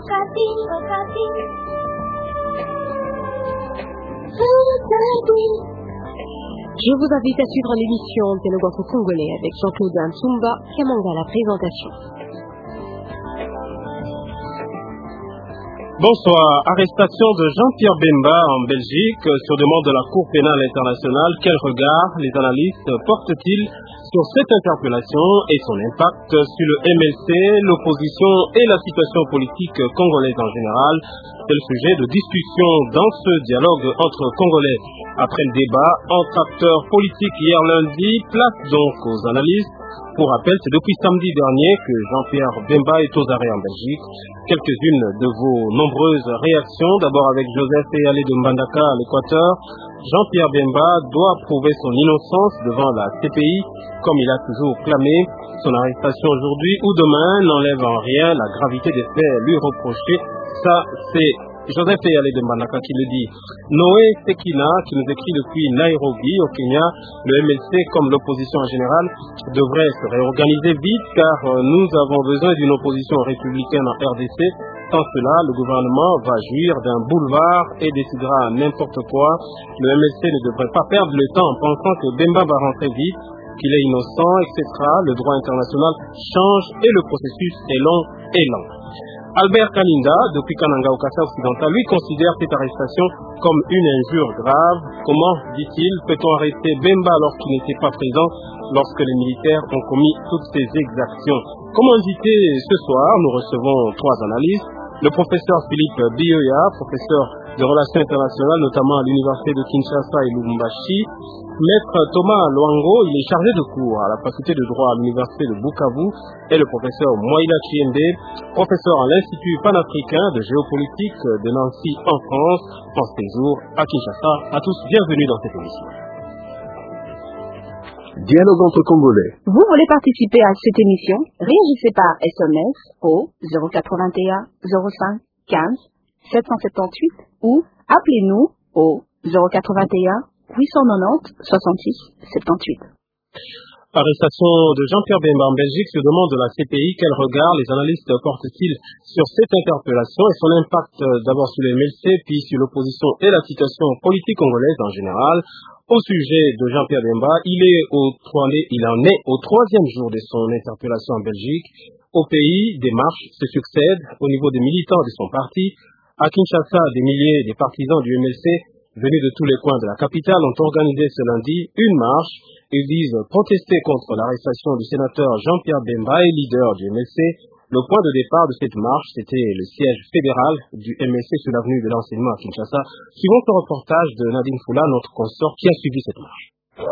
Je vous invite à suivre l'émission Dialogue congolais avec Jean-Claude Ntsumba qui à la présentation. Bonsoir. Arrestation de Jean-Pierre Bemba en Belgique sur demande de la Cour pénale internationale. Quel regard les analystes portent-ils sur cette interpellation et son impact sur le MLC, l'opposition et la situation politique congolaise en général? C'est le sujet de discussion dans ce dialogue entre Congolais. Après le débat entre acteurs politiques hier lundi, place donc aux analystes. Pour rappel, c'est depuis samedi dernier que Jean-Pierre Bemba est aux arrêts en Belgique. Quelques-unes de vos nombreuses réactions. D'abord avec Joseph Eyalé de Mbandaka à l'Équateur. Jean-Pierre Bemba doit prouver son innocence devant la CPI, comme il a toujours clamé. Son arrestation aujourd'hui ou demain n'enlève en rien la gravité des faits lui reprochés. Ça, c'est Joseph Eyalé de Mbandaka qui le dit. Noé Sekina, qui nous écrit depuis Nairobi, au Kenya, le MLC, comme l'opposition en général, devrait se réorganiser vite car nous avons besoin d'une opposition républicaine en RDC. Sans cela, le gouvernement va jouir d'un boulevard et décidera n'importe quoi. Le MLC ne devrait pas perdre le temps en pensant que Bemba va rentrer vite, qu'il est innocent, etc. Le droit international change et le processus est long et lent. Albert Kalinda, depuis Kananga au Kassa occidental, lui considère cette arrestation comme une injure grave. Comment, dit-il, peut-on arrêter Bemba alors qu'il n'était pas présent lorsque les militaires ont commis toutes ces exactions? Comme invité ce soir, nous recevons trois analystes. Le professeur Philippe Bioya, professeur de relations internationales, notamment à l'université de Kinshasa et Lubumbashi. Maître Thomas Luango, il est chargé de cours à la faculté de droit à l'université de Bukavu, et le professeur Moïla Chiende, professeur à l'Institut panafricain de géopolitique de Nancy en France, France Séjour à Kinshasa. À tous, bienvenue dans cette émission. Dialogue entre Congolais. Vous voulez participer à cette émission? Réagissez par SMS au 081 05 15 778 ou appelez-nous au 081 890 66 78. Arrestation de Jean-Pierre Bemba en Belgique sur demande de la CPI. Quel regard les analystes portent-ils sur cette interpellation et son impact d'abord sur les MLC, puis sur l'opposition et la situation politique congolaise en général? Au sujet de Jean-Pierre Bemba, il en est au troisième jour de son interpellation en Belgique. Au pays, des marches se succèdent au niveau des militants de son parti. À Kinshasa, des milliers de partisans du MLC venus de tous les coins de la capitale ont organisé ce lundi une marche. Ils disent protester contre l'arrestation du sénateur Jean-Pierre Bemba et leader du MLC. Le point de départ de cette marche, c'était le siège fédéral du MLC sur l'avenue de l'enseignement à Kinshasa. Suivons ce reportage de Nadine Foula, notre consort, qui a suivi cette marche.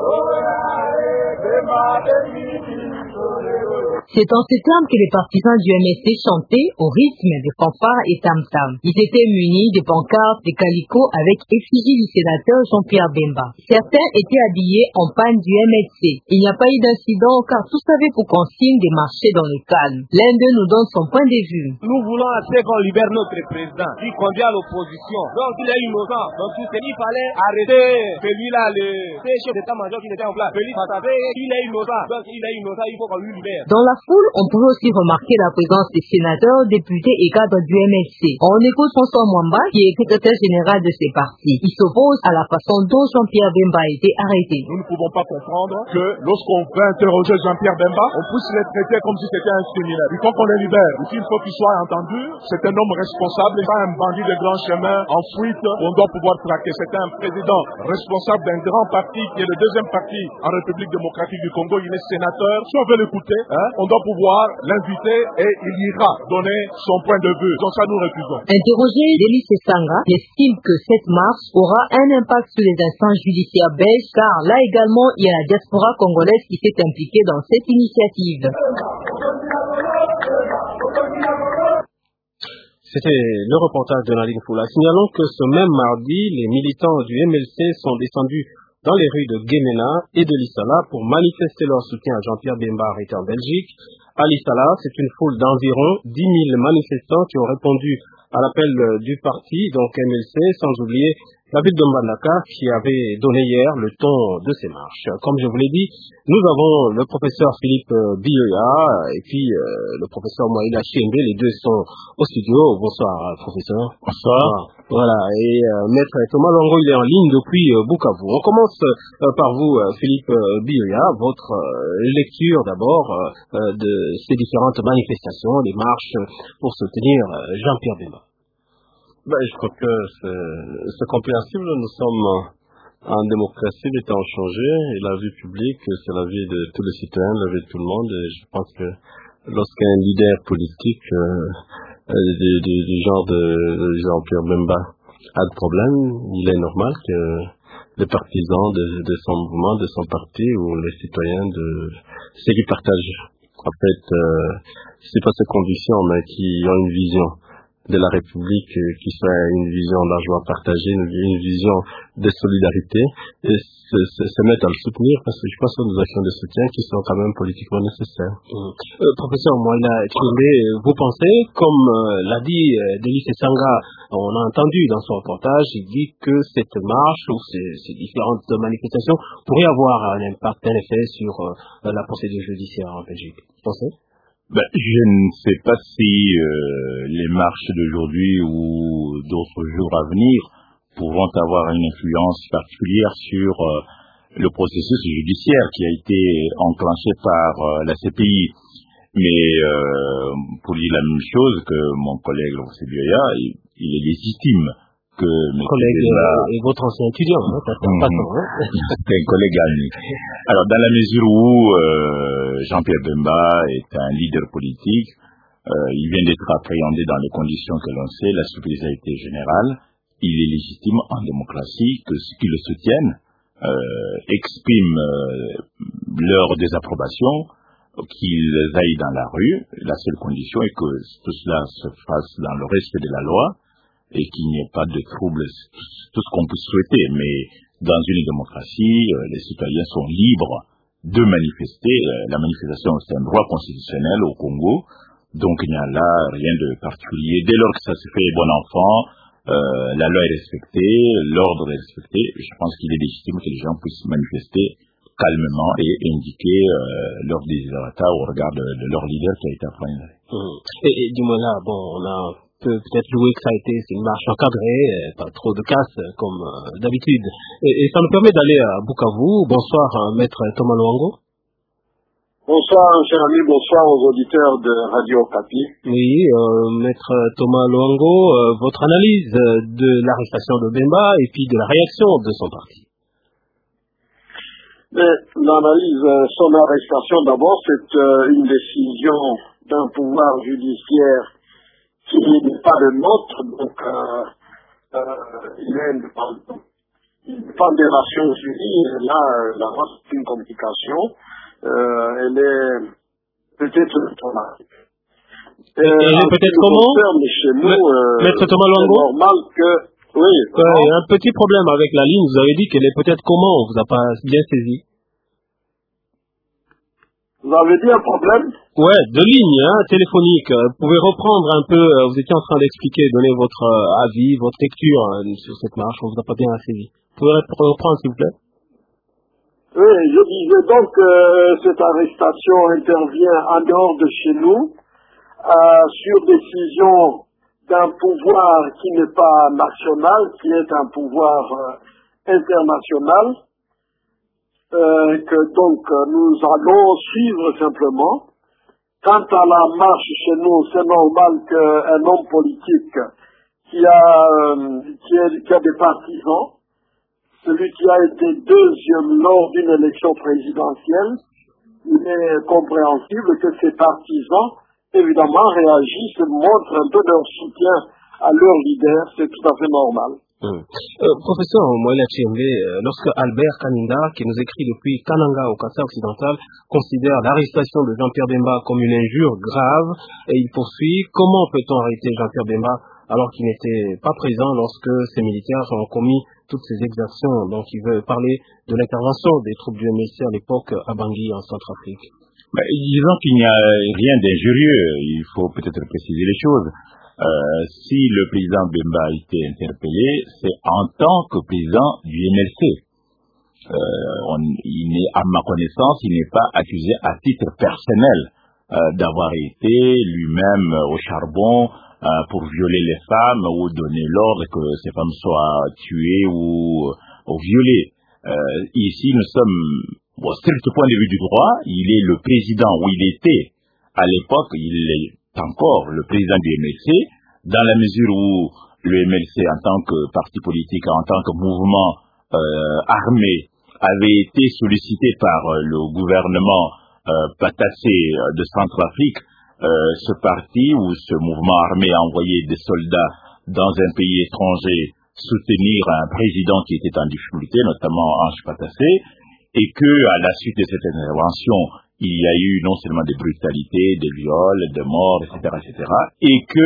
C'est en ces termes que les partisans du MSC chantaient au rythme des fanfares et tam-tam. Ils étaient munis de pancartes, de calicots avec effigie du sénateur Jean-Pierre Bemba. Certains étaient habillés en panne du MSC. Il n'y a pas eu d'incident car tous avaient pour consigne de marcher dans le calme. L'un d'eux nous donne son point de vue. Nous voulons assez qu'on libère notre président, qui conduit à l'opposition. Donc il est innocent. Donc il fallait arrêter celui-là, le chef d'état-major qui était en place. Celui il est innocent. Donc il est innocent, il faut qu'on lui libère. Dans la foule, on pouvait aussi remarquer la présence des sénateurs, députés et cadres du MLC. On écoute François Mwamba, qui est secrétaire général de ces partis. Il s'oppose à la façon dont Jean-Pierre Bemba a été arrêté. Nous ne pouvons pas comprendre que lorsqu'on veut interroger Jean-Pierre Bemba, on puisse le traiter comme si c'était un criminel. Il faut qu'on le libère. Il faut qu'il soit entendu. C'est un homme responsable, pas un bandit de grand chemin en fuite. On doit pouvoir traquer. C'est un président responsable d'un grand parti qui est le deuxième parti en République démocratique du Congo. Il est sénateur. Si on veut l'écouter, on doit pouvoir l'inviter et il ira donner son point de vue. Donc ça, nous refusons. Interrogé, Delis Sanga estime que cette marche aura un impact sur les instances judiciaires belges, car là également, il y a la diaspora congolaise qui s'est impliquée dans cette initiative. C'était le reportage de Nadine Foula. Signalons que ce même mardi, les militants du MLC sont descendus dans les rues de Guémena et de Lissala pour manifester leur soutien à Jean-Pierre Bemba arrêté en Belgique. À Lissala, c'est une foule d'environ 10 000 manifestants qui ont répondu à l'appel du parti, donc MLC, sans oublier la ville de Mbandaka qui avait donné hier le ton de ces marches. Comme je vous l'ai dit, nous avons le professeur Philippe Bioya et puis le professeur Moïla Chiembe, les deux sont au studio. Bonsoir professeur. Bonsoir. Voilà, et maître Thomas Longo, il est en ligne depuis Bukavu. On commence par vous Philippe Bioya, votre lecture d'abord de ces différentes manifestations, les marches pour soutenir Jean-Pierre Bemba. Je crois que c'est compréhensible. Nous sommes en démocratie, les temps ont changé et la vie publique, c'est la vie de tous les citoyens, la vie de tout le monde. Et je pense que lorsqu'un leader politique du genre de Jean-Pierre Bemba a de problème, il est normal que les partisans de son mouvement, de son parti ou les citoyens de ceux qui partagent en fait c'est pas ces conditions mais qui ont une vision de la République qui soit une vision largement partagée, une vision de solidarité et se mettre à le soutenir parce que je pense que nos actions de soutien qui sont quand même politiquement nécessaires. Professeur Moïla Chiembe, vous pensez, comme l'a dit Delis Sanga, on a entendu dans son reportage, il dit que cette marche ou ces différentes manifestations pourraient avoir un impact, un effet sur la procédure judiciaire en Belgique. Vous pensez? Je ne sais pas si les marches d'aujourd'hui ou d'autres jours à venir pourront avoir une influence particulière sur le processus judiciaire qui a été enclenché par la CPI. Mais pour dire la même chose que mon collègue Laurent Bioya, il est légitime que mes collègue et votre ancien étudiant, c'est un collègue ami. Alors dans la mesure où Jean-Pierre Bemba est un leader politique, il vient d'être appréhendé dans les conditions que l'on sait, la sécurité générale, il est légitime en démocratie que ceux qui le soutiennent expriment leur désapprobation, qu'ils aillent dans la rue. La seule condition est que tout cela se fasse dans le respect de la loi et qu'il n'y ait pas de troubles, tout ce qu'on peut souhaiter. Mais dans une démocratie, les citoyens sont libres de manifester. La manifestation, c'est un droit constitutionnel au Congo, donc il n'y a là rien de particulier. Dès lors que ça se fait bon enfant, la loi est respectée, l'ordre est respecté, je pense qu'il est légitime que les gens puissent manifester calmement et indiquer leur désirata au regard de leur leader qui a été appréhendé. Et dis-moi là, on a peut-être joué que ça a été une marche encadrée, pas trop de casse comme d'habitude. Et ça nous permet d'aller à Bukavu. Bonsoir, maître Thomas Luango. Bonsoir, cher ami, bonsoir aux auditeurs de Radio Okapi. Oui, maître Thomas Luango, votre analyse de l'arrestation de Bemba et puis de la réaction de son parti. L'analyse, son arrestation d'abord, c'est une décision d'un pouvoir judiciaire qui n'est pas le nôtre, donc il est indépendant. Il dépend des Nations Unies, et là, la voie, c'est une complication. Elle est peut-être traumatique. Elle est peut-être comment chez nous, maître Thomas Luango, c'est normal que... Oui. Il y a un petit problème avec la ligne, vous avez dit qu'elle est peut-être comment, on vous a pas bien saisi. Vous avez dit un problème? Ouais, de ligne, téléphonique. Vous pouvez reprendre un peu, vous étiez en train d'expliquer, donner votre avis, votre lecture sur cette marche, on vous a pas bien saisi. Vous pouvez reprendre s'il vous plaît? Oui, je disais donc que cette arrestation intervient en dehors de chez nous, sur décision d'un pouvoir qui n'est pas national, qui est un pouvoir international. Que donc nous allons suivre simplement. Quant à la marche chez nous, c'est normal qu'un homme politique qui a des partisans, celui qui a été deuxième lors d'une élection présidentielle, il est compréhensible que ses partisans, évidemment, réagissent, montrent un peu leur soutien à leur leader, c'est tout à fait normal. Professeur Moïla Chiembe, lorsque Albert Kaninda, qui nous écrit depuis Kananga au Kassai occidental, considère l'arrestation de Jean-Pierre Bemba comme une injure grave, et il poursuit, comment peut-on arrêter Jean-Pierre Bemba alors qu'il n'était pas présent lorsque ces militaires ont commis toutes ces exactions? Donc il veut parler de l'intervention des troupes du MLC à l'époque à Bangui en Centrafrique. Disons qu'il n'y a rien d'injurieux, il faut peut-être préciser les choses. Si le président Bemba a été interpellé, c'est en tant que président du MLC. À ma connaissance, il n'est pas accusé à titre personnel d'avoir été lui-même au charbon pour violer les femmes ou donner l'ordre que ces femmes soient tuées ou violées. Ici, nous sommes, au strict point de vue du droit, il est le président, ou il était à l'époque, il est encore le président du MLC, dans la mesure où le MLC, en tant que parti politique, en tant que mouvement armé, avait été sollicité par le gouvernement Patassé de Centrafrique. Ce parti ou ce mouvement armé a envoyé des soldats dans un pays étranger soutenir un président qui était en difficulté, notamment Ange Patassé, et que à la suite de cette intervention, il y a eu non seulement des brutalités, des viols, des morts, etc., et que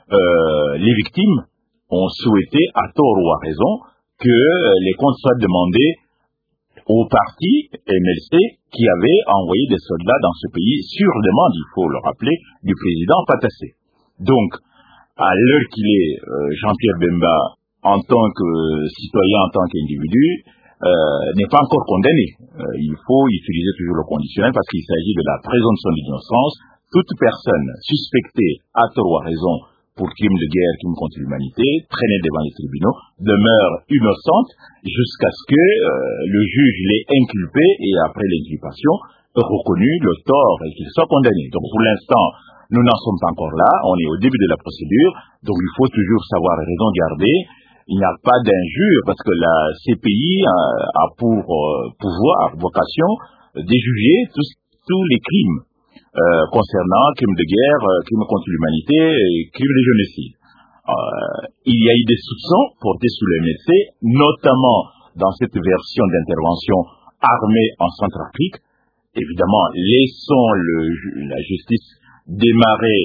les victimes ont souhaité, à tort ou à raison, que les comptes soient demandés au parti MLC qui avait envoyé des soldats dans ce pays sur demande, il faut le rappeler, du président Patassé. Donc, à l'heure qu'il est, Jean-Pierre Bemba, en tant que citoyen, en tant qu'individu, n'est pas encore condamné. Il faut utiliser toujours le conditionnel parce qu'il s'agit de la présomption d'innocence. Toute personne suspectée, à tort ou à raison, pour crime de guerre, crime contre l'humanité, traînée devant les tribunaux, demeure innocente jusqu'à ce que le juge l'ait inculpé et après l'inculpation, reconnu le tort et qu'il soit condamné. Donc pour l'instant, nous n'en sommes pas encore là, on est au début de la procédure, donc il faut toujours savoir raison garder. Il n'y a pas d'injure parce que la CPI a pour pouvoir, vocation, de juger tous les crimes concernant crimes de guerre, crimes contre l'humanité et crimes de génocide. Il y a eu des soupçons portés sous le MLC, notamment dans cette version d'intervention armée en Centrafrique. Évidemment, laissons la justice démarrer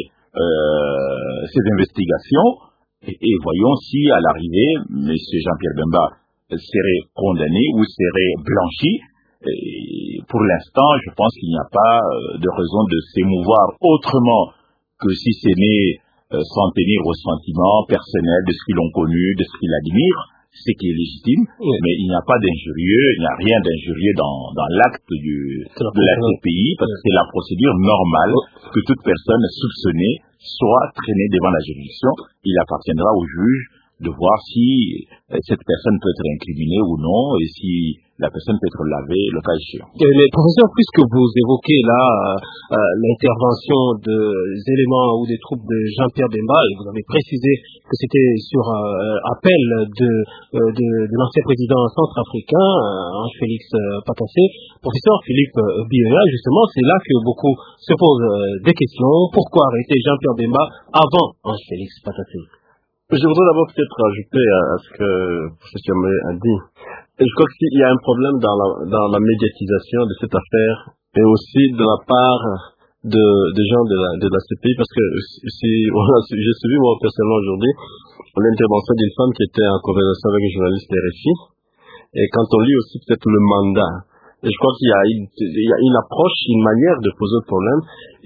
ces investigations et voyons si à l'arrivée, M. Jean-Pierre Bemba serait condamné ou serait blanchi. Et pour l'instant, je pense qu'il n'y a pas de raison de s'émouvoir autrement que si ce n'est s'en tenir au sentiment personnel de ce qu'ils ont connu, de ce qu'ils admirent, ce qui est légitime, mais il n'y a pas d'injurieux, il n'y a rien d'injurieux dans l'acte de la CPI, parce que c'est la procédure normale que toute personne soupçonnée soit traînée devant la juridiction. Il appartiendra au juge de voir si cette personne peut être incriminée ou non, et si la personne peut être lavée, le cas échéant. Mais professeur, puisque vous évoquez là l'intervention des éléments ou des troupes de Jean-Pierre Bemba, et vous avez précisé que c'était sur appel de l'ancien président centrafricain, Ange Félix Patassé, professeur Philippe Bioya, justement, c'est là que beaucoup se posent des questions. Pourquoi arrêter Jean-Pierre Bemba avant Ange Félix Patassé? Je voudrais d'abord peut-être ajouter à ce que le professeur a dit. Et je crois qu'il y a un problème dans la médiatisation de cette affaire et aussi de la part des gens de la CPI, parce que j'ai suivi moi personnellement aujourd'hui l'intervention d'une femme qui était en conversation avec un journaliste RFI, et quand on lit aussi peut-être le mandat, et je crois qu'il y a une approche, une manière de poser le problème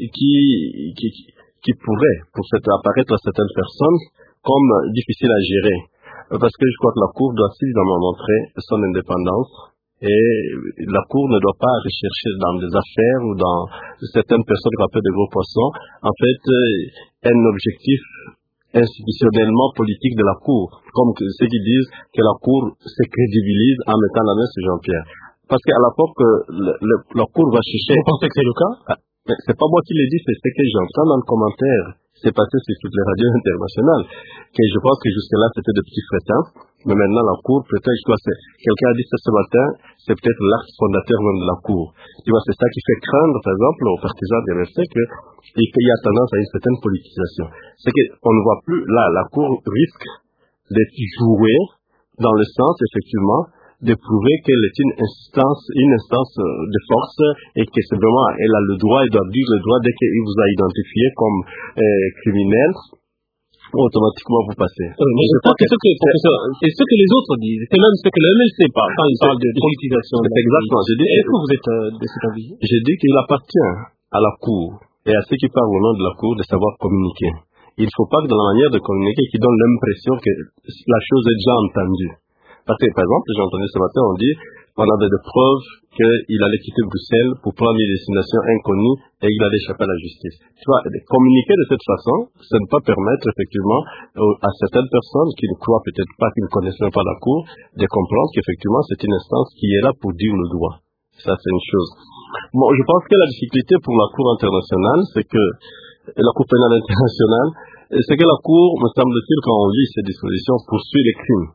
qui pourrait apparaître à certaines personnes comme difficile à gérer. Parce que je crois que la Cour doit suffisamment montrer son indépendance et la Cour ne doit pas rechercher dans des affaires ou dans certaines personnes qu'on appelle des gros poissons, en fait, un objectif institutionnellement politique de la Cour, comme ceux qui disent que la Cour se crédibilise en mettant la main sur Jean-Pierre. Parce qu'à la fois que la Cour va chercher... Vous pensez que c'est le cas? C'est pas moi qui l'ai dit, c'est ce que j'entends dans le commentaire. C'est passé sur toutes les radios internationales. Que je pense que jusque-là, c'était de petits frétins. Mais maintenant, la Cour, peut-être, quelqu'un a dit ça ce matin, c'est peut-être l'acte fondateur même de la Cour. Tu vois, c'est ça qui fait craindre, par exemple, aux partisans des MLC qu'il y a tendance à une certaine politisation. C'est qu'on ne voit plus, là, la Cour risque d'être jouée dans le sens, effectivement, de prouver qu'elle est une instance de force et que c'est vraiment, elle a le droit, elle doit dire le droit dès qu'il vous a identifié comme criminel, automatiquement vous passez. Mais je crois que c'est ce que les autres disent, c'est même ce que le MLC parle quand il parle de politisation. C'est exactement. Est-ce que vous êtes de cet avis? J'ai dit qu'il appartient à la Cour et à ceux qui parlent au nom de la Cour de savoir communiquer. il ne faut pas que dans la manière de communiquer qui donne l'impression que la chose est déjà entendue. Parce que, par exemple, j'ai entendu ce matin, on avait des preuves qu'il allait quitter Bruxelles pour prendre une destination inconnue et il allait échapper à la justice. Tu vois, communiquer de cette façon, ça ne peut pas permettre effectivement à certaines personnes qui ne croient peut-être pas, qui ne connaissent même pas la Cour, de comprendre qu'effectivement c'est une instance qui est là pour dire le droit. Ça, c'est une chose. Bon, je pense que la difficulté pour la Cour internationale, c'est que la Cour pénale internationale, c'est que la Cour, me semble-t-il, quand on lit ces dispositions, poursuit les crimes.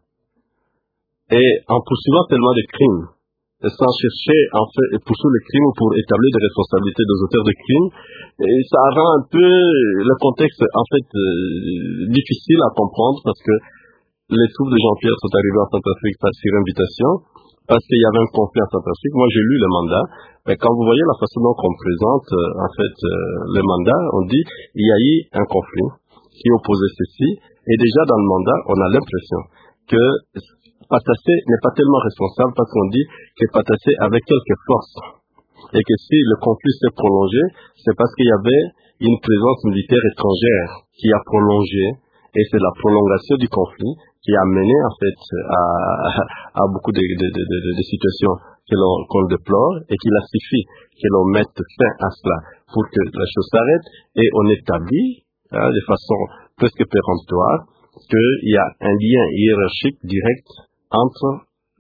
Et en poursuivant tellement de crimes, sans chercher, en fait, poursuivre les crimes pour établir des responsabilités des auteurs de crimes, et ça rend un peu le contexte, en fait, difficile à comprendre parce que les troupes de Jean-Pierre sont arrivées en Centrafrique sur invitation, parce qu'il y avait un conflit en Centrafrique. Moi, j'ai lu le mandat, mais quand vous voyez la façon dont on présente, en fait, le mandat, on dit, il y a eu un conflit qui opposait ceci, et déjà dans le mandat, on a l'impression que Patassé n'est pas tellement responsable parce qu'on dit que Patassé avait quelques forces et que si le conflit s'est prolongé, c'est parce qu'il y avait une présence militaire étrangère qui a prolongé et c'est la prolongation du conflit qui a mené en fait à beaucoup de situations qu'on déplore et qu'il a suffi que l'on mette fin à cela pour que la chose s'arrête et on établit de façon presque péremptoire qu'il y a un lien hiérarchique direct entre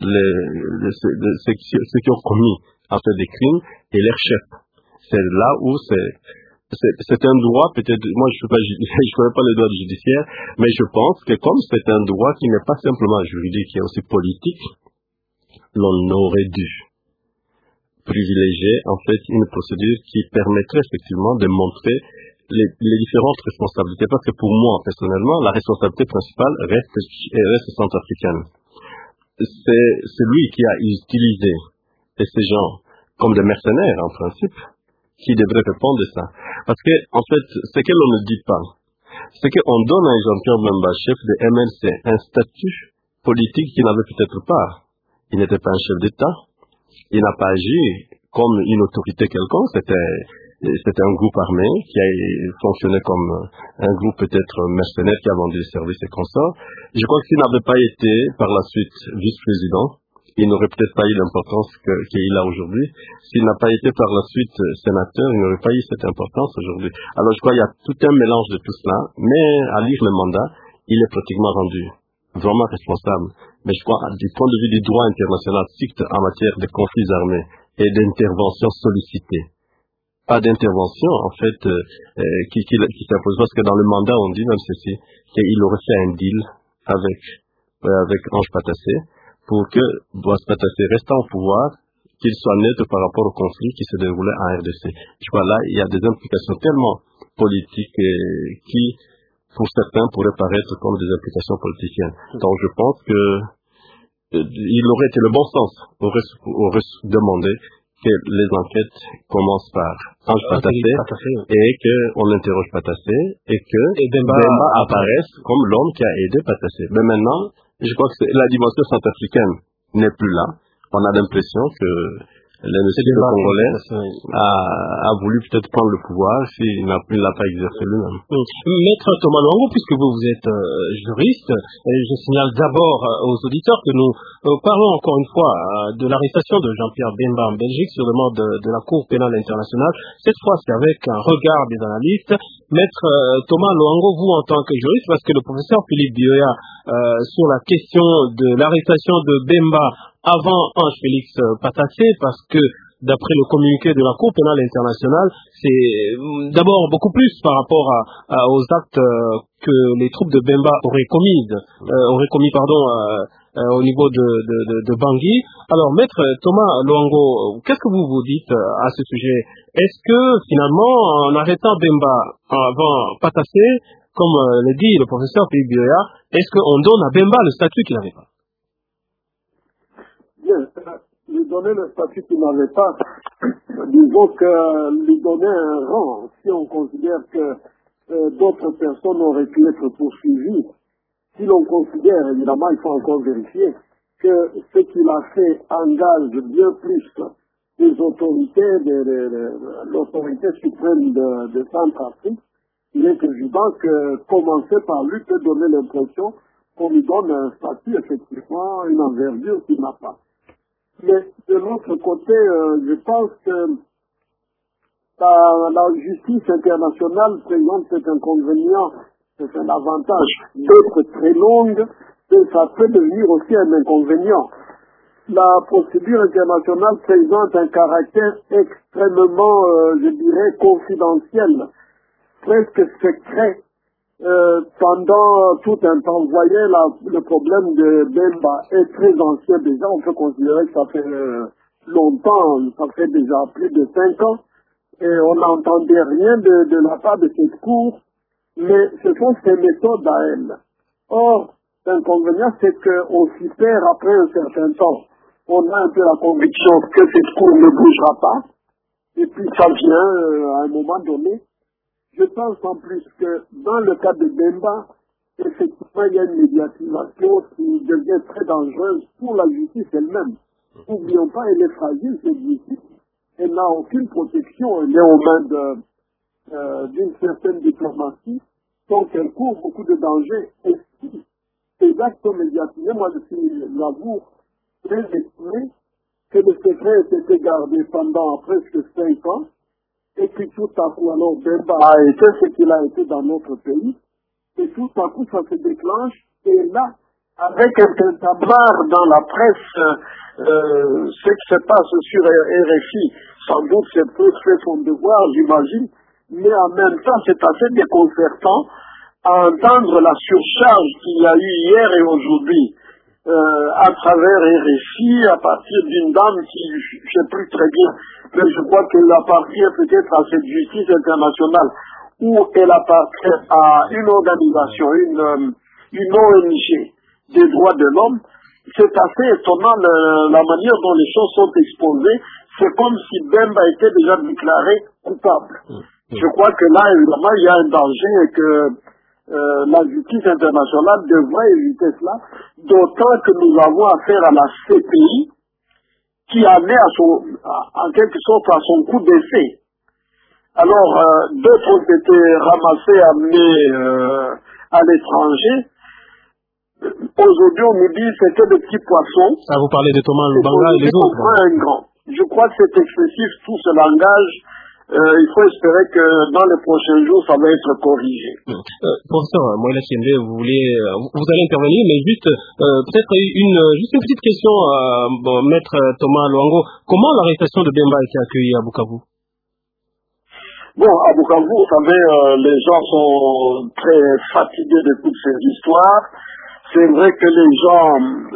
ceux qui ont commis en fait des crimes et leurs chefs. C'est là où c'est un droit, peut-être, moi je ne connais pas le droit judiciaire, mais je pense que comme c'est un droit qui n'est pas simplement juridique, qui est aussi politique, l'on aurait dû privilégier en fait une procédure qui permettrait effectivement de montrer les différentes responsabilités, parce que pour moi, personnellement, la responsabilité principale reste centrafricaine. C'est lui qui a utilisé ces gens comme des mercenaires, en principe, qui devrait répondre de ça. Parce que, en fait, ce que l'on ne dit pas, c'est qu'on donne à Jean-Pierre Bemba, chef de MLC, un statut politique qu'il n'avait peut-être pas. Il n'était pas un chef d'État. Il n'a pas agi comme une autorité quelconque. C'était un groupe armé qui a fonctionné comme un groupe peut-être mercenaire qui a vendu des services et consorts. Je crois que s'il n'avait pas été par la suite vice-président, il n'aurait peut-être pas eu l'importance qu'il a aujourd'hui. S'il n'a pas été par la suite sénateur, il n'aurait pas eu cette importance aujourd'hui. Alors je crois qu'il y a tout un mélange de tout cela, mais à lire le mandat, il est pratiquement rendu vraiment responsable. Mais je crois, du point de vue du droit international strict en matière de conflits armés et d'interventions sollicitées, pas d'intervention, en fait, qui s'impose. Parce que dans le mandat, on dit même ceci, qu'il aurait fait un deal avec Ange Patassé pour que Boaz Patassé restant au pouvoir, qu'il soit neutre par rapport au conflit qui se déroulait en RDC. Je crois là, il y a des implications tellement politiques qui, pour certains, pourraient paraître comme des implications politiciennes. Donc je pense que il aurait été le bon sens, aurait demandé que les enquêtes commencent par Ange Patassé et qu'on interroge Patassé et que Bemba apparaisse comme l'homme qui a aidé Patassé. Mais maintenant, je crois que la dimension centrafricaine n'est plus là. On a l'impression que le Congolais a voulu peut-être prendre le pouvoir s'il n'a pas exercé lui-même. Maître Thomas Luango, puisque vous êtes juriste, je signale d'abord aux auditeurs que nous parlons encore une fois de l'arrestation de Jean-Pierre Bemba en Belgique sur demande de la Cour pénale internationale. Cette fois, c'est avec un regard des analystes. Maître Thomas Luango, vous en tant que juriste, parce que le professeur Philippe Bioya, sur la question de l'arrestation de Bemba avant Ange Félix Patassé, parce que d'après le communiqué de la Cour pénale internationale, c'est d'abord beaucoup plus par rapport aux actes que les troupes de Bemba auraient commis au niveau de Bangui. Alors, maître Thomas Luango, qu'est-ce que vous dites à ce sujet? Est-ce que finalement, en arrêtant Bemba avant Patassé, comme le dit le professeur Philippe Bioya, est-ce qu'on donne à Bemba le statut qu'il n'avait pas? Bien, lui donner le statut qu'il n'avait pas, disons que lui donner un rang, si on considère que d'autres personnes auraient pu être poursuivies, si l'on considère, évidemment, il faut encore vérifier, que ce qu'il a fait engage bien plus les autorités, l'autorité suprême de Centrafrique, il est évident que commencer par lui peut donner l'impression qu'on lui donne un statut, effectivement, une envergure qu'il n'a pas. Mais de l'autre côté, je pense que la justice internationale présente cet inconvénient, c'est un avantage d'être très longue, et ça peut devenir aussi un inconvénient. La procédure internationale présente un caractère extrêmement, je dirais, confidentiel, presque secret, pendant tout un temps. Vous voyez, le problème de Bemba est très ancien déjà, on peut considérer que ça fait longtemps, ça fait déjà plus de 5 ans, et on n'entendait rien de la part de cette cour, mais ce sont ses méthodes à elle. Or, l'inconvénient, c'est qu'on s'y perd après un certain temps. On a un peu la conviction que cette cour ne bougera pas, et puis ça vient à un moment donné. Je pense en plus que dans le cas de Bemba, effectivement, il y a une médiatisation qui devient très dangereuse pour la justice elle-même. N'oublions pas, elle est fragile, cette justice. Elle n'a aucune protection, elle est aux mains d'une certaine diplomatie, donc elle court beaucoup de dangers. Et si ces actes sont médiatisés, moi je suis, j'avoue, très étonné que le secret ait été gardé pendant presque 5 ans, et puis tout à coup, alors Bemba a été ce qu'il a été dans notre pays, et tout à coup ça se déclenche, et là, avec un tintamarre dans la presse, ce qui se passe sur RFI, sans doute c'est pour faire son devoir, j'imagine, mais en même temps c'est assez déconcertant à entendre la surcharge qu'il y a eu hier et aujourd'hui à travers RFI, à partir d'une dame qui, je ne sais plus très bien, mais je crois qu'elle appartient peut-être à cette justice internationale, ou elle appartient à une organisation, une ONG des droits de l'homme. C'est assez étonnant la manière dont les choses sont exposées. C'est comme si Bemba était déjà déclaré coupable. Je crois que là, évidemment, il y a un danger et que la justice internationale devrait éviter cela, d'autant que nous avons affaire à la CPI qui en est en quelque sorte à son coup d'essai. Alors, d'autres ont été ramassés, amenés à l'étranger. Aujourd'hui, on nous dit que c'était des petits poissons. Ça, vous parlez de Thomas Lubanga et les autres. Un grand. Je crois que c'est excessif, tout ce langage. Il faut espérer que dans les prochains jours, ça va être corrigé. Professeur Moïla Chiembe, vous allez intervenir, mais juste peut-être juste une petite question, maître Thomas Luango. Comment l'arrestation de Bemba a été accueillie à Bukavu? Bon, à Bukavu, vous savez, les gens sont très fatigués de toutes ces histoires. C'est vrai que les gens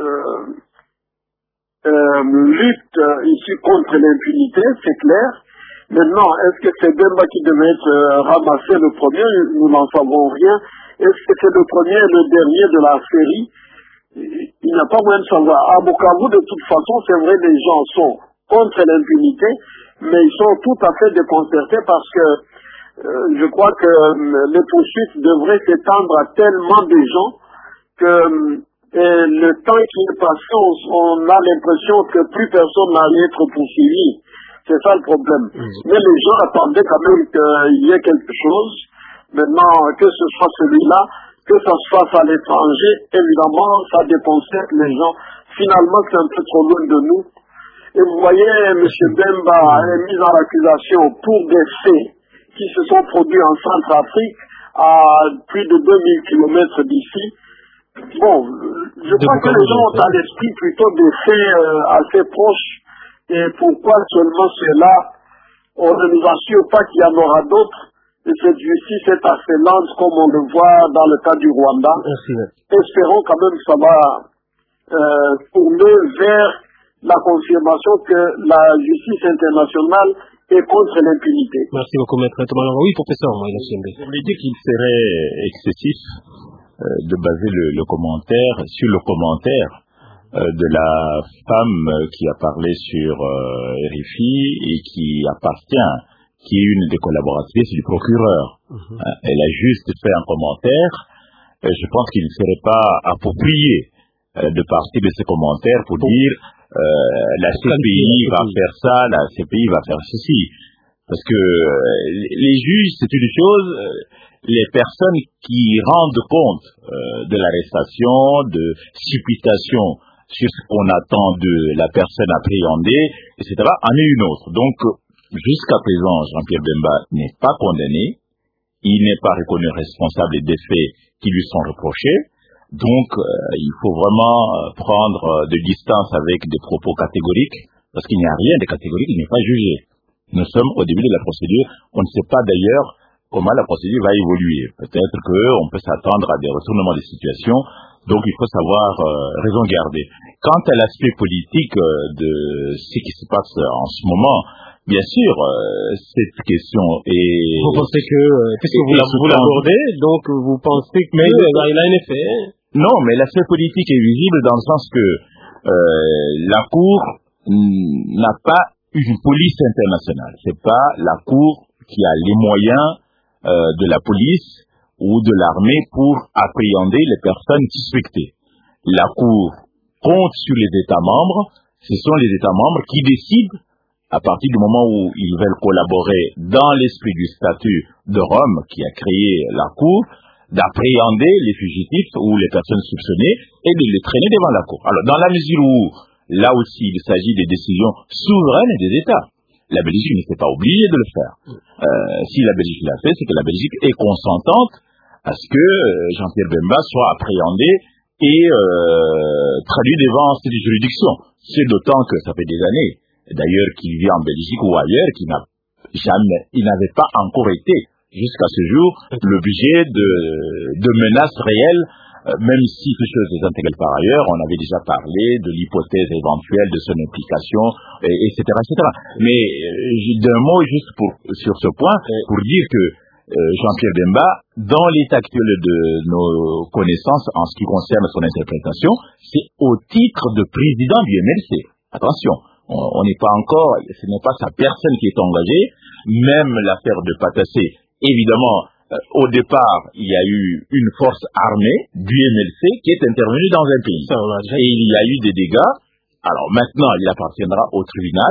luttent ici contre l'impunité, c'est clair. Maintenant, est-ce que c'est Bemba qui devait être ramassé le premier? Nous n'en savons rien. Est-ce que c'est le premier et le dernier de la série? Il n'y a pas moyen de savoir. À Bukavu, de toute façon, c'est vrai, les gens sont contre l'impunité, mais ils sont tout à fait déconcertés parce que je crois que les poursuites devraient s'étendre à tellement de gens que le temps qui est passé, on a l'impression que plus personne n'allait être poursuivi. C'est ça le problème. Mais les gens attendaient quand même qu'il y ait quelque chose. Maintenant, que ce soit celui-là, que ça se fasse à l'étranger, évidemment, ça déconcerte les gens. Finalement, c'est un peu trop loin de nous. Et vous voyez, M. Bemba est mis en accusation pour des faits qui se sont produits en Centrafrique, à plus de 2000 km d'ici. Bon, je crois que les gens ont à l'esprit plutôt des faits assez proches. Et pourquoi seulement cela? On ne nous assure pas qu'il y en aura d'autres. Et cette justice est assez lente, comme on le voit dans le cas du Rwanda. Espérons quand même que ça va tourner vers la confirmation que la justice internationale est contre l'impunité. Merci beaucoup, maître Thomas. Oui, professeur. Je voulais dire qu'il serait excessif de baser le commentaire sur le commentaire de la femme qui a parlé sur RFI et qui est une des collaboratrices du procureur. Elle a juste fait un commentaire. Je pense qu'il ne serait pas approprié de partir de ce commentaire pour dire la CPI va faire ça, la CPI va faire ceci. Parce que les juges, c'est une chose, les personnes qui rendent compte de l'arrestation, de supputation sur ce qu'on attend de la personne appréhendée, etc., en est une autre. Donc, jusqu'à présent, Jean-Pierre Bemba n'est pas condamné, il n'est pas reconnu responsable des faits qui lui sont reprochés. Donc, il faut vraiment prendre de distance avec des propos catégoriques, parce qu'il n'y a rien de catégorique, il n'est pas jugé. Nous sommes au début de la procédure, on ne sait pas d'ailleurs comment la procédure va évoluer. Peut-être qu'on peut s'attendre à des retournements de situation, donc il faut savoir raison garder. Quant à l'aspect politique de ce qui se passe en ce moment, bien sûr, cette question est... Vous pensez que, puisque vous l'abordez, donc vous pensez qu'il a un effet? Non, mais l'aspect politique est visible dans le sens que la Cour n'a pas une police internationale. C'est pas la Cour qui a les moyens de la police ou de l'armée pour appréhender les personnes suspectées. La Cour compte sur les États membres. Ce sont les États membres qui décident, à partir du moment où ils veulent collaborer dans l'esprit du statut de Rome qui a créé la Cour, d'appréhender les fugitifs ou les personnes soupçonnées et de les traîner devant la Cour. Alors, dans la mesure où, là aussi, il s'agit des décisions souveraines des États, la Belgique ne s'est pas obligée de le faire. Si la Belgique l'a fait, c'est que la Belgique est consentante à ce que Jean-Pierre Bemba soit appréhendé et traduit devant cette juridiction. C'est d'autant que ça fait des années, d'ailleurs, qu'il vit en Belgique ou ailleurs, il n'avait pas encore été, jusqu'à ce jour, l'objet de menaces réelles, même si quelque chose est intégré par ailleurs, on avait déjà parlé de l'hypothèse éventuelle de son implication, etc., etc. Mais d'un mot juste sur ce point, pour dire que Jean-Pierre Bemba, dans l'état actuel de nos connaissances en ce qui concerne son interprétation, c'est au titre de président du MLC. Attention, on n'est pas encore, ce n'est pas sa personne qui est engagée, même l'affaire de Patassé, évidemment, au départ, il y a eu une force armée du MLC qui est intervenue dans un pays. Et il y a eu des dégâts. Alors maintenant, il appartiendra au tribunal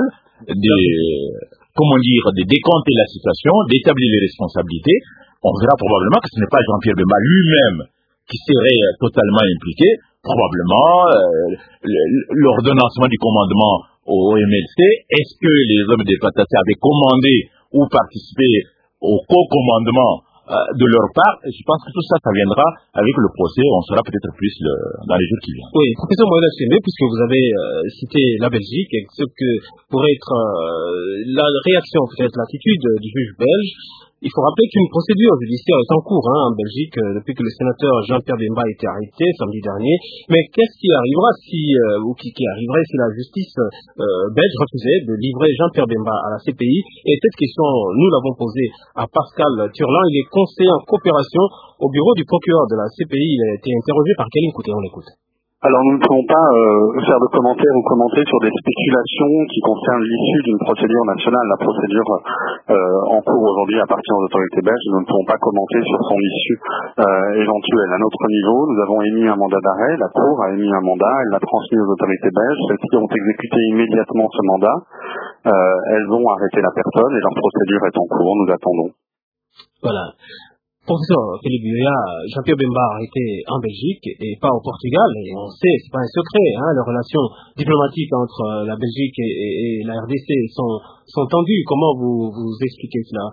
de décompter la situation, d'établir les responsabilités. On verra probablement que ce n'est pas Jean-Pierre Bemba lui-même qui serait totalement impliqué. Probablement, l'ordonnancement du commandement au MLC, est-ce que les hommes des Patassé avaient commandé ou participé au co-commandement de leur part? Je pense que tout ça, ça viendra avec le procès. On saura peut-être plus dans les jours qui viennent. Oui, professeur Moïna Chemé, puisque vous avez cité la Belgique et ce que pourrait être la réaction, peut-être l'attitude du juge belge, il faut rappeler qu'une procédure judiciaire est en cours en Belgique depuis que le sénateur Jean-Pierre Bemba a été arrêté samedi dernier. Mais qu'est-ce qui arrivera qui arriverait si la justice belge refusait de livrer Jean-Pierre Bemba à la CPI? Et cette question, nous l'avons posée à Pascal Turlan. Il est conseiller en coopération au bureau du procureur de la CPI. Il a été interrogé par Kéline Kouté. On l'écoute. Alors nous ne pouvons pas faire de commentaires ou commenter sur des spéculations qui concernent l'issue d'une procédure nationale. La procédure en cours aujourd'hui appartient aux autorités belges. Nous ne pouvons pas commenter sur son issue éventuelle. À notre niveau, nous avons émis un mandat d'arrêt. La Cour a émis un mandat. Elle l'a transmis aux autorités belges. Celles-ci ont exécuté immédiatement ce mandat. Elles ont arrêté la personne et leur procédure est en cours. Nous attendons. Voilà. Professeur Philippe Buya, Jean-Pierre Bemba a été en Belgique et pas au Portugal, et on sait, c'est pas un secret, les relations diplomatiques entre la Belgique et la RDC sont tendues. Comment vous expliquez cela?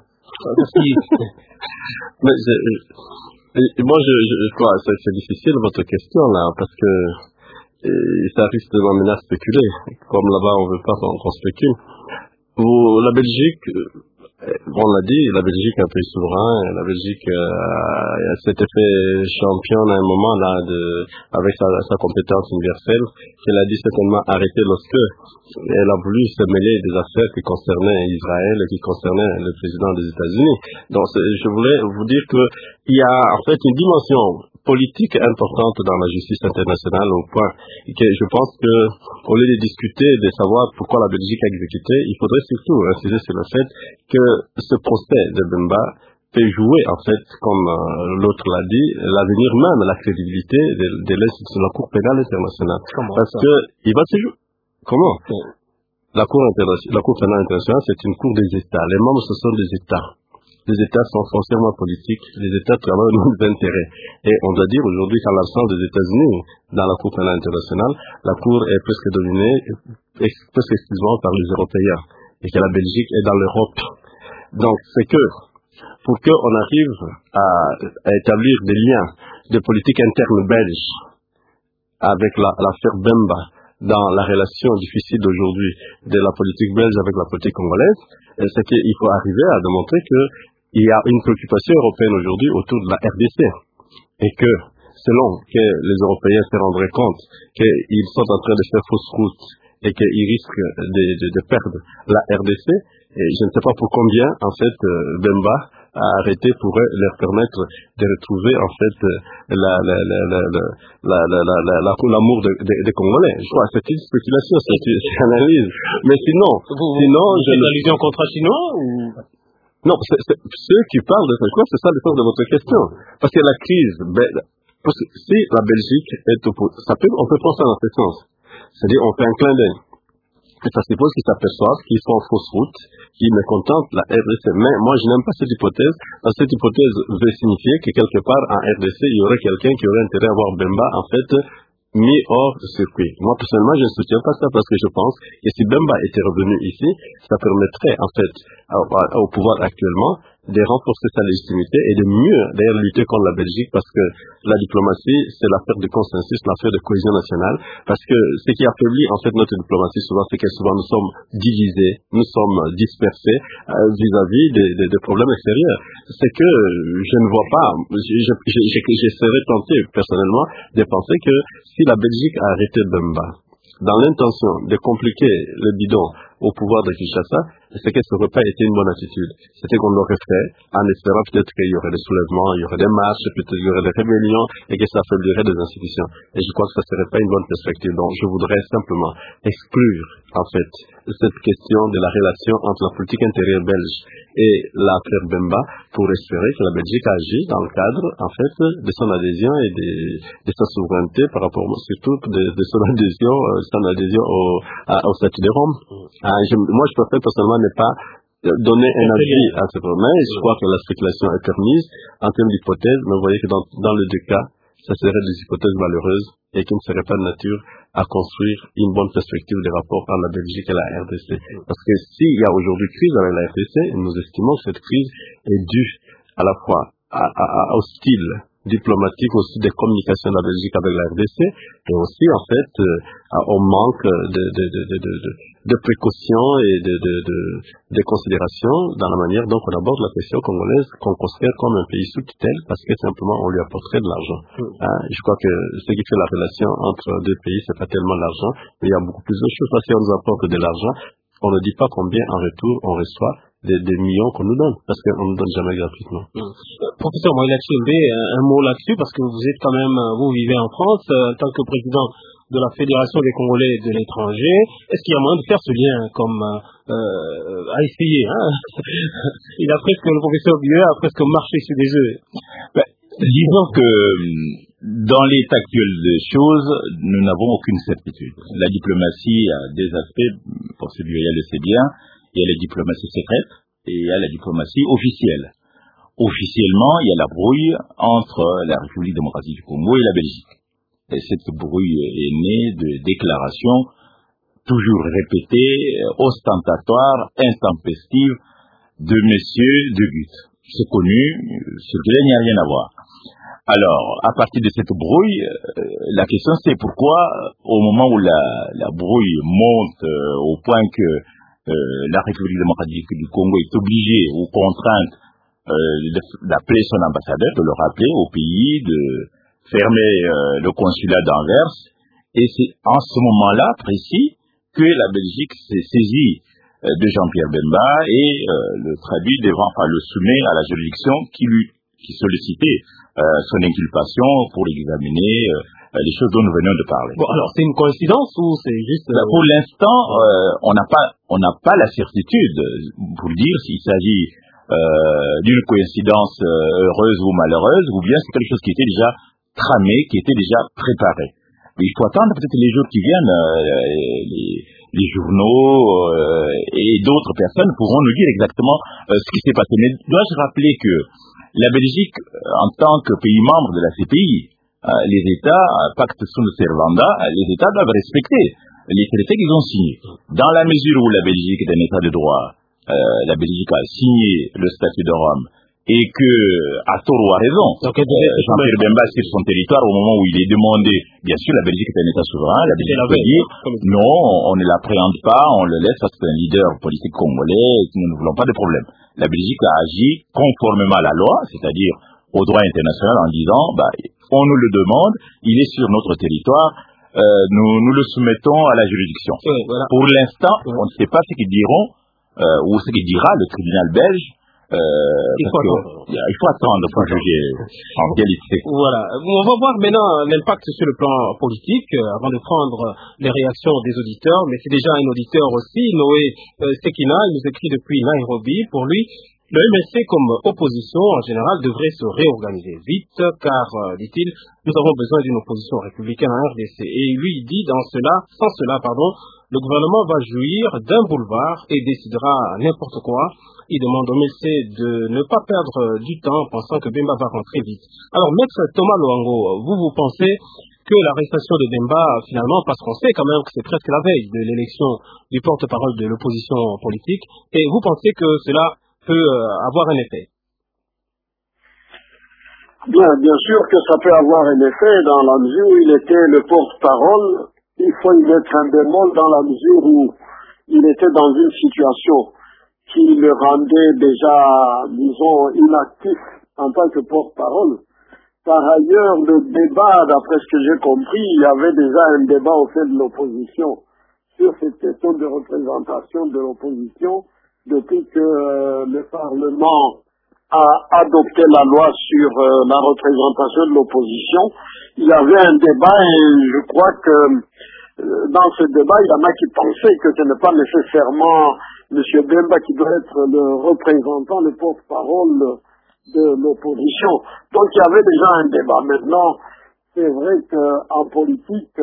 Moi, je crois que c'est difficile votre question là, parce que ça risque de m'amener à spéculer. Comme là-bas, on veut pas qu'on spécule. La Belgique, on l'a dit, la Belgique est un pays souverain, la Belgique s'était fait championne à un moment là avec sa compétence universelle, qu'elle a dû certainement arrêter lorsque elle a voulu se mêler des affaires qui concernaient Israël et qui concernaient le président des États-Unis. Donc je voulais vous dire que il y a en fait une dimension politique importante dans la justice internationale au point que je pense que au lieu de discuter, de savoir pourquoi la Belgique a exécuté, il faudrait surtout insister sur le fait que ce procès de Bemba peut jouer en fait, comme l'autre l'a dit, l'avenir même, la crédibilité de la Cour pénale internationale. Parce que il va se jouer. Comment? La Cour pénale internationale, c'est une cour des États. Les membres, ce sont des États. Les États sont foncièrement politiques. Les États travaillent au nom des intérêts. Et on doit dire aujourd'hui qu'en l'absence des États-Unis dans la Cour pénale internationale, la Cour est presque dominée presque exclusivement par les Européens. Et que la Belgique est dans l'Europe. Donc, c'est que, pour qu'on arrive à établir des liens de politique interne belge avec l'affaire Bemba dans la relation difficile d'aujourd'hui de la politique belge avec la politique congolaise, c'est qu'il faut arriver à démontrer qu'il y a une préoccupation européenne aujourd'hui autour de la RDC et que, selon que les Européens se rendraient compte qu'ils sont en train de faire fausse route et qu'ils risquent de perdre la RDC, et je ne sais pas pour combien, en fait, Bemba a arrêté pourrait leur permettre de retrouver, en fait, l'amour des Congolais. Je crois, c'est une spéculation, c'est une analyse. Mais sinon, j'ai une allusion contre chinois ou... Non, ceux qui parlent de quoi, c'est ça le sens de votre question. Parce que la crise, parce que si la Belgique est on peut penser dans ce sens. C'est-à-dire, on fait un clin d'œil. Et ça suppose qu'ils s'aperçoivent qu'ils sont en fausse route, qu'ils mécontentent la RDC. Mais moi, je n'aime pas cette hypothèse, parce que cette hypothèse veut signifier que quelque part, en RDC, il y aurait quelqu'un qui aurait intérêt à voir Bemba, en fait, mis hors circuit. Moi, personnellement, je ne soutiens pas ça parce que je pense que si Bemba était revenu ici, ça permettrait, en fait, au pouvoir actuellement, de renforcer sa légitimité et de mieux, d'ailleurs, lutter contre la Belgique parce que la diplomatie, c'est l'affaire de consensus, l'affaire de cohésion nationale, parce que ce qui affaiblit, en fait, notre diplomatie souvent, c'est que souvent nous sommes divisés, nous sommes dispersés vis-à-vis des problèmes extérieurs. C'est que je ne vois pas, je serais tenté, personnellement, de penser que si la Belgique a arrêté Bemba, dans l'intention de compliquer le bidon au pouvoir de Kinshasa, c'est que ça n'aurait pas été une bonne attitude. C'était qu'on l'aurait fait en espérant peut-être qu'il y aurait des soulèvements, il y aurait des marches, peut-être qu'il y aurait des rébellions et que ça affaiblirait des institutions. Et je crois que ça ne serait pas une bonne perspective. Donc je voudrais simplement exclure, en fait, cette question de la relation entre la politique intérieure belge et l'affaire Bemba pour espérer que la Belgique agit dans le cadre, en fait, de son adhésion et de sa souveraineté par rapport surtout de son adhésion au statut de Rome. Moi, je préfère personnellement ne pas donner un avis à ce problème. Je crois que la spéculation est permise en termes d'hypothèses, mais vous voyez que dans les deux cas, ça serait des hypothèses malheureuses et qui ne seraient pas de nature à construire une bonne perspective des rapports entre la Belgique et la RDC. Parce que s'il y a aujourd'hui crise avec la RDC, nous estimons que cette crise est due à la fois au style diplomatique, aussi des communications de la Belgique avec la RDC, et aussi, en fait, au manque de précautions et de considération dans la manière dont on aborde la question congolaise, qu'on considère comme un pays sous tutelle, parce que simplement on lui apporterait de l'argent. Je crois que ce qui fait la relation entre deux pays, c'est pas tellement l'argent, mais il y a beaucoup plus de choses. Parce qu'on nous apporte de l'argent, on ne dit pas combien en retour on reçoit des millions qu'on nous donne, parce qu'on ne nous donne jamais gratuitement. Professeur Moïla Tchiembe, un mot là-dessus, parce que vous êtes quand même, vous vivez en France, en tant que président de la Fédération des Congolais de l'étranger. Est-ce qu'il y a moyen de faire ce lien comme à essayer, hein? Le professeur Bieux a presque marché sur des œufs. Disons que dans l'état actuel des choses, nous n'avons aucune certitude. La diplomatie a des aspects, pour celui-là, il le sait bien. Il y a la diplomatie secrète et il y a la diplomatie officielle. Officiellement, il y a la brouille entre la République démocratique du Congo et la Belgique. Et cette brouille est née de déclarations toujours répétées, ostentatoires, intempestives de Monsieur De Gucht. C'est connu, sur lequel il n'y a rien à voir. Alors, à partir de cette brouille, la question c'est pourquoi, au moment où la brouille monte au point que la République démocratique du Congo est obligée ou contrainte d'appeler son ambassadeur, de le rappeler au pays, de fermer le consulat d'Anvers. Et c'est en ce moment-là précis que la Belgique s'est saisie de Jean-Pierre Bemba et le traduit le soumet à la juridiction qui sollicitait son inculpation pour examiner les choses dont nous venons de parler. Bon, alors c'est une coïncidence ou c'est juste... Pour l'instant, on n'a pas la certitude pour dire s'il s'agit d'une coïncidence heureuse ou malheureuse, ou bien c'est quelque chose qui était déjà tramé, qui était déjà préparé. Mais il faut attendre peut-être les jours qui viennent, les journaux et d'autres personnes pourront nous dire exactement ce qui s'est passé. Mais dois-je rappeler que la Belgique, en tant que pays membre de la CPI, les États, pacte sunt servanda, les États doivent respecter les traités qu'ils ont signés. Dans la mesure où la Belgique est un État de droit, la Belgique a signé le statut de Rome, et que, à tort ou à raison, Jean-Pierre Bemba sur son territoire, au moment où il est demandé, bien sûr, la Belgique est un État souverain, la Belgique peut dire, non, on ne l'appréhende pas, on le laisse parce que c'est un leader politique congolais, et que nous ne voulons pas de problème. La Belgique a agi conformément à la loi, c'est-à-dire au droit international, en disant, on nous le demande, il est sur notre territoire, nous le soumettons à la juridiction. Voilà. Pour l'instant, on ne sait pas ce qu'ils diront, ou ce qu'il dira le tribunal belge. Il faut attendre pour juger en réalité. Voilà. On va voir maintenant l'impact sur le plan politique avant de prendre les réactions des auditeurs. Mais c'est déjà un auditeur aussi, Noé Sekina, il nous écrit depuis Nairobi. Pour lui, le MLC comme opposition en général devrait se réorganiser vite car, dit-il, nous avons besoin d'une opposition républicaine en RDC. Et lui, il dit sans cela, le gouvernement va jouir d'un boulevard et décidera n'importe quoi. Il demande au MLC de ne pas perdre du temps en pensant que Bemba va rentrer vite. Alors, Maître Thomas Luango, vous pensez que l'arrestation de Bemba, finalement, parce qu'on sait quand même que c'est presque la veille de l'élection du porte-parole de l'opposition politique, et vous pensez que cela peut avoir un effet? Bien sûr que ça peut avoir un effet dans la mesure où il était le porte-parole. Il faut y mettre un bémol dans la mesure où il était dans une situation qui le rendait déjà, disons, inactif en tant que porte-parole. Par ailleurs, le débat, d'après ce que j'ai compris, il y avait déjà un débat au sein de l'opposition sur cette question de représentation de l'opposition depuis que le Parlement a adopté la loi sur la représentation de l'opposition. Il y avait un débat et je crois que dans ce débat, il y en a qui pensaient que ce n'est pas nécessairement M. Bemba qui doit être le représentant, le porte-parole de l'opposition. Donc il y avait déjà un débat. Maintenant, c'est vrai qu'en politique,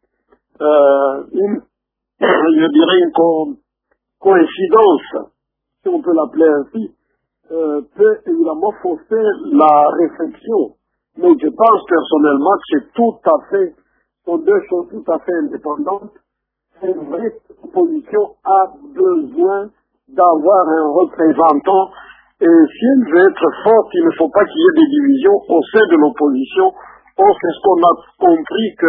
je dirais une coïncidence, si on peut l'appeler ainsi, peut évidemment fausser la réflexion. Mais je pense personnellement que c'est sont deux choses tout à fait indépendantes. C'est vrai que l'opposition a besoin d'avoir un représentant et si elle veut être forte, il ne faut pas qu'il y ait des divisions au sein de l'opposition. Or, c'est ce qu'on a compris que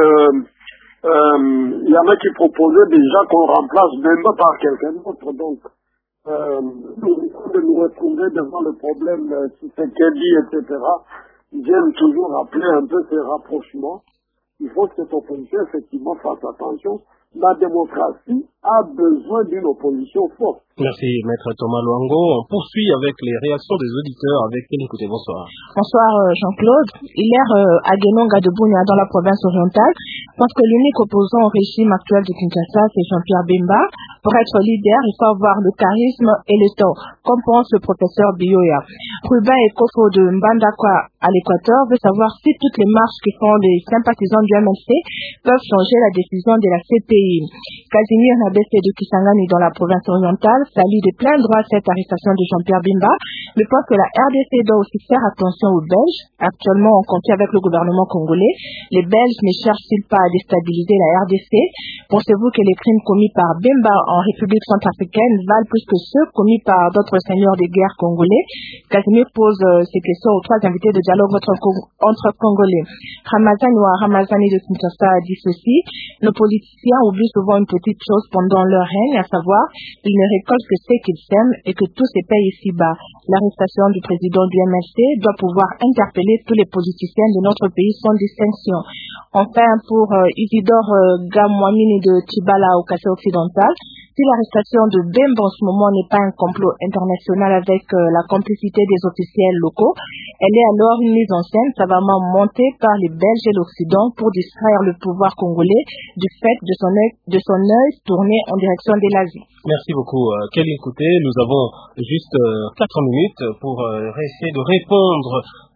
il y en a qui proposaient déjà qu'on remplace Bemba par quelqu'un d'autre. Donc, nous risquons de nous retrouver devant le problème Tshisekedi, etc. J'aime toujours rappeler un peu ces rapprochements. Il faut que cette opposition, effectivement, fasse attention. La démocratie a besoin d'une opposition forte. Merci, Maître Thomas Luango. On poursuit avec les réactions des auditeurs. Avec qui écoutez, bonsoir. Bonsoir, Jean-Claude. Hier, à Genonga de Bunia, dans la province orientale, je pense que l'unique opposant au régime actuel de Kinshasa, c'est Jean-Pierre Bemba. Pour être leader, il faut avoir le charisme et le temps, comme pense le professeur Bioya. Ruben et Kofo de Mbandakwa à l'Équateur veut savoir si toutes les marches que font les sympathisants du MLC peuvent changer la décision de la CPI. Casimir Nabessé de Kisangani dans la province orientale salue de plein droit cette arrestation de Jean-Pierre Bemba, mais pense que la RDC doit aussi faire attention aux Belges. Actuellement, on compte avec le gouvernement congolais. Les Belges ne cherchent-ils pas à déstabiliser la RDC? Pensez-vous que les crimes commis par Bemba en République centrafricaine valent plus que ceux commis par d'autres seigneurs de guerre congolais? Casimir pose ces questions aux trois invités de dialogue entre Congolais. Ramazani de Kinshasa dit ceci: nos politiciens oublient souvent une petite chose pendant leur règne, à savoir, ils ne récoltent que ce qu'ils sèment et que tout se paye ici-bas. L'arrestation du président du MLC doit pouvoir interpeller tous les politiciens de notre pays sans distinction. Enfin, pour Isidore Gamouamini de Tibala au Kassai occidental, si l'arrestation de Bemba en ce moment n'est pas un complot international avec la complicité des officiels locaux, elle est alors une mise en scène savamment montée par les Belges et l'Occident pour distraire le pouvoir congolais du fait de son œil tourné en direction de l'Asie. Merci beaucoup. Kelly Kouté, nous avons juste 4 minutes pour essayer de répondre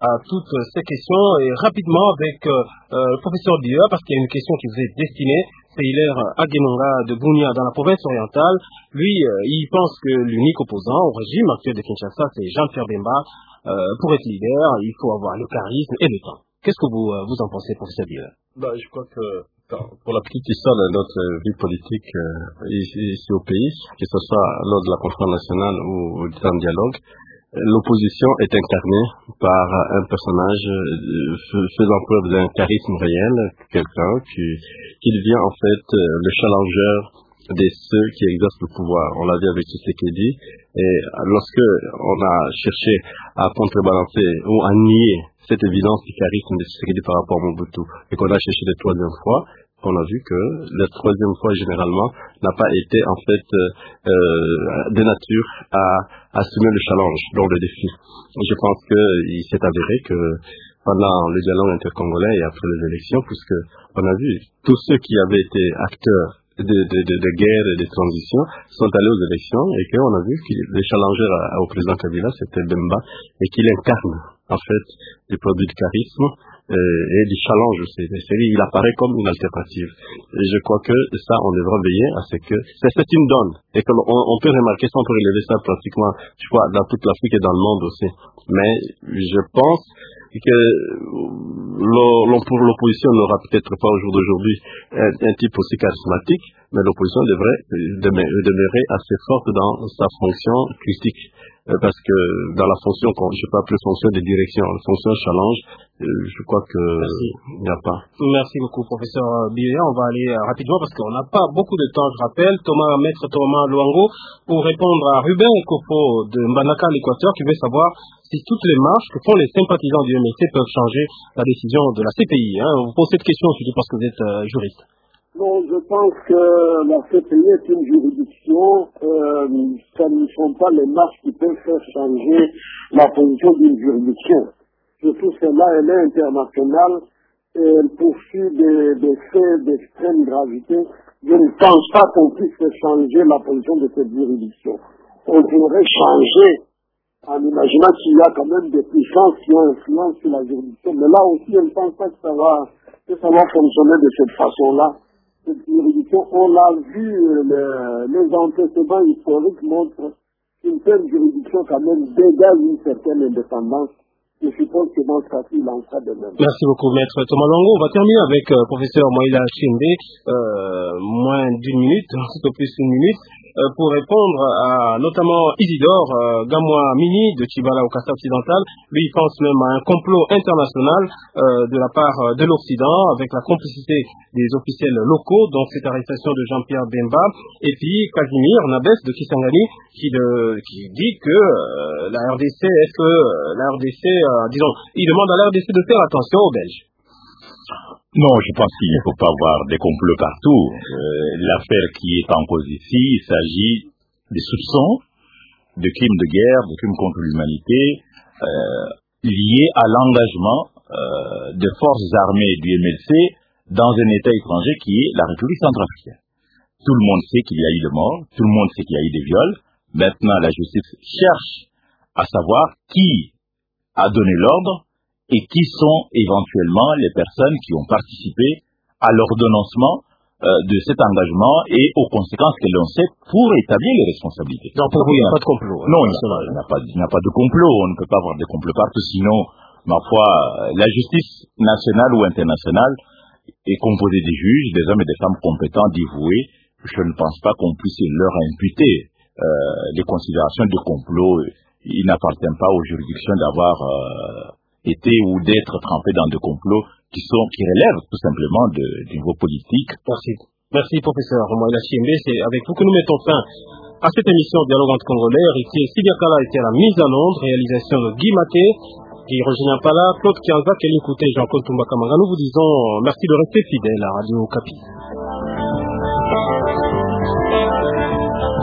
à toutes ces questions et rapidement avec le professeur Bia, parce qu'il y a une question qui vous est destinée. C'est Hilaire Agenonga de Bunia dans la province orientale. Lui, il pense que l'unique opposant au régime actuel de Kinshasa, c'est Jean-Pierre Bemba. Pour être leader, il faut avoir le charisme et le temps. Qu'est-ce que vous en pensez, professeur Bia? Je crois que pour la petite histoire de notre vie politique ici au pays, que ce soit lors de la conférence nationale ou dans le dialogue, l'opposition est incarnée par un personnage faisant preuve d'un charisme réel, quelqu'un qui devient en fait le challenger de ceux qui exercent le pouvoir. On l'a vu avec Tshisekedi, et lorsque on a cherché à contrebalancer ou à nier cette évidence du charisme de Tshisekedi par rapport à Mobutu, et qu'on a cherché la troisième fois, on a vu que la troisième fois généralement n'a pas été en fait de nature à assumer le challenge, donc le défi. Je pense qu'il s'est avéré que pendant le dialogue intercongolais et après les élections, puisque on a vu tous ceux qui avaient été acteurs de guerre et de transition sont allés aux élections, et qu'on a vu que le challenger au président Kabila, c'était Bemba, et qu'il incarne en fait les produits de charisme et du challenge aussi. Il apparaît comme une alternative. Et je crois que ça, on devra veiller à ce que c'est une donne, et qu'on peut remarquer ça, on peut relever ça pratiquement, je crois, dans toute l'Afrique et dans le monde aussi. Mais je pense que pour l'opposition n'aura peut-être pas au jour d'aujourd'hui un type aussi charismatique, mais l'opposition devrait demeurer assez forte dans sa fonction critique, parce que dans la fonction, je ne sais pas, plus fonction de direction, la fonction challenge, je crois que il n'y a pas. Merci beaucoup, professeur Bia. On va aller rapidement parce qu'on n'a pas beaucoup de temps, je rappelle. Maître Thomas Luango, pour répondre à Ruben Ekofo de Mbanaka, l'Équateur, qui veut savoir si toutes les marches que font les sympathisants du MLC peuvent changer la décision de la CPI. On vous pose cette question, surtout parce que vous êtes juriste. Non, je pense que la CPI est une juridiction. Ce ne sont pas les marches qui peuvent faire changer la position d'une juridiction. Surtout celle-là, elle est internationale et elle poursuit des faits d'extrême gravité. Je ne pense pas qu'on puisse faire changer la position de cette juridiction. On pourrait changer en imaginant qu'il y a quand même des puissances qui ont influence sur la juridiction. Mais là aussi, je ne pense pas que ça va fonctionner de cette façon-là. Cette juridiction, on l'a vu, les antécédents historiques montrent qu'une telle juridiction quand même dégage une certaine indépendance. Je suppose que dans ce cas-ci, il en sera de même. Merci beaucoup, Maître Thomas Longo. On va terminer avec professeur Moïla Chimbe, moins d'une minute, tout au plus une minute, pour répondre à notamment Isidore Gamoa Mini de Tchibala au Kassa occidental. Lui, il pense même à un complot international de la part de l'Occident avec la complicité des officiels locaux, donc cette arrestation de Jean-Pierre Bemba. Et puis Casimir Nabès de Kisangani qui dit que la RDC, disons, il demande à la RDC de faire attention aux Belges. Non, je pense qu'il ne faut pas avoir des complots partout. L'affaire qui est en cause ici, il s'agit des soupçons de crimes de guerre, de crimes contre l'humanité, liés à l'engagement des forces armées du MLC dans un État étranger qui est la République centrafricaine. Tout le monde sait qu'il y a eu des morts, tout le monde sait qu'il y a eu des viols. Maintenant, la justice cherche à savoir qui a donné l'ordre et qui sont éventuellement les personnes qui ont participé à l'ordonnancement de cet engagement et aux conséquences que l'on sait pour établir les responsabilités. Donc pour vous, il n'y a pas de complot. Non, il n'y a pas de complot. On ne peut pas avoir de complot partout. Sinon, ma foi, la justice nationale ou internationale est composée des juges, des hommes et des femmes compétents, dévoués. Je ne pense pas qu'on puisse leur imputer des considérations de complot. Il n'appartient pas aux juridictions d'avoir été ou d'être trempés dans des complots qui relèvent tout simplement du niveau politique. Merci professeur Moïla Chimbe. C'est avec vous que nous mettons fin à cette émission Dialogue entre Congolais. Héritier Sibiakala était à la mise en onde, réalisation de Guy Maté, Regina Pala, Claude Kianza, Kelly Kouté, Jean-Claude Toumbakamanga. Nous vous disons merci de rester fidèle à Radio Okapi.